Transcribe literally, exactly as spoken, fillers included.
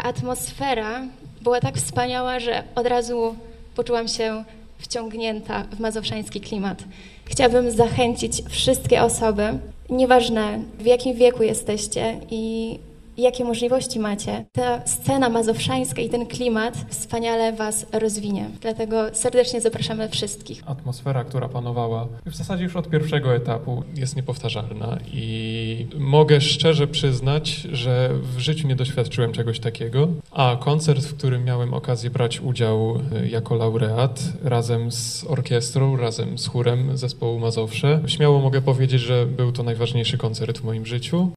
atmosfera była tak wspaniała, że od razu poczułam się wciągnięta w mazowszański klimat. Chciałabym zachęcić wszystkie osoby, nieważne w jakim wieku jesteście i jakie możliwości macie, ta scena mazowszańska i ten klimat wspaniale was rozwinie. Dlatego serdecznie zapraszamy wszystkich. Atmosfera, która panowała w zasadzie już od pierwszego etapu, jest niepowtarzalna i mogę szczerze przyznać, że w życiu nie doświadczyłem czegoś takiego, a koncert, w którym miałem okazję brać udział jako laureat razem z orkiestrą, razem z chórem zespołu Mazowsze, śmiało mogę powiedzieć, że był to najważniejszy koncert w moim życiu.